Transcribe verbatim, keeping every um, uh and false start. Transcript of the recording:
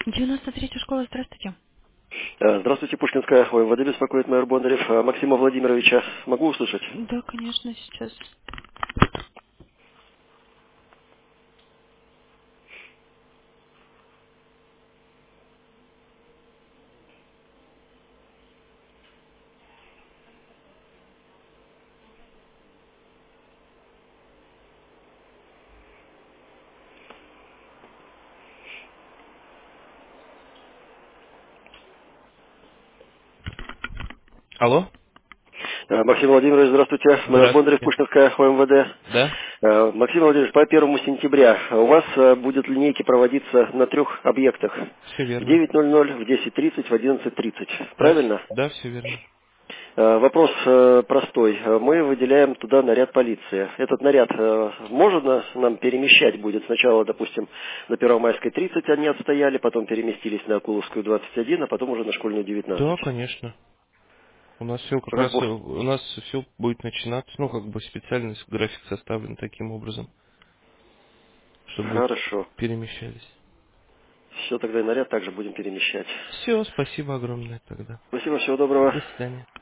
девяносто третья школа, здравствуйте. Э, Здравствуйте, Пушкинская ОМВД беспокоит майор Бондарев. Э, Максима Владимировича могу услышать? Да, конечно, сейчас. Алло, Э, Максим Владимирович, здравствуйте. Майор Бондарев, здравствуйте. Пушкинская ОМВД. Да, Э, Максим Владимирович, по первому сентября у вас э, будет линейки проводиться на трех объектах. все В верно. девять ноль ноль, в десять тридцать, в одиннадцать тридцать. Да, Правильно? да, все верно. Э, Вопрос э, простой. Э, Мы выделяем туда наряд полиции. Этот наряд э, можно нам перемещать будет? Сначала, допустим, на Первомайской тридцать они отстояли, потом переместились на Акуловскую двадцать один, а потом уже на Школьную Да, девятнадцать. конечно. У нас все как раз, э, Работ- у нас все будет начинаться, ну, как бы специальный график составлен таким образом, чтобы Хорошо. перемещались. Все, тогда и наряд также будем перемещать. Все, спасибо огромное тогда. Спасибо, всего доброго. До свидания.